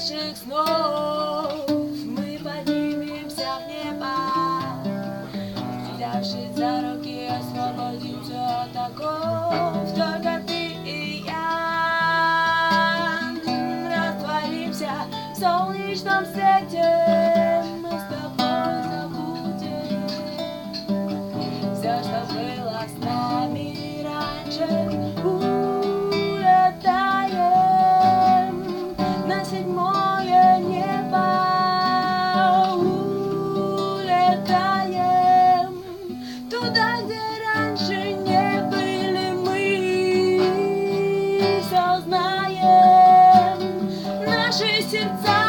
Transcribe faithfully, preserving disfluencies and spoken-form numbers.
наших снов мы поднимемся в небо, взявшись за руки, освободимся от оков. Только ты и я растворимся в солнечном свете. Мы с тобой забудем все, что было с нами раньше. Улетаем на седьмое небо, улетаем туда, где раньше не были мы. Все знаем, наши сердца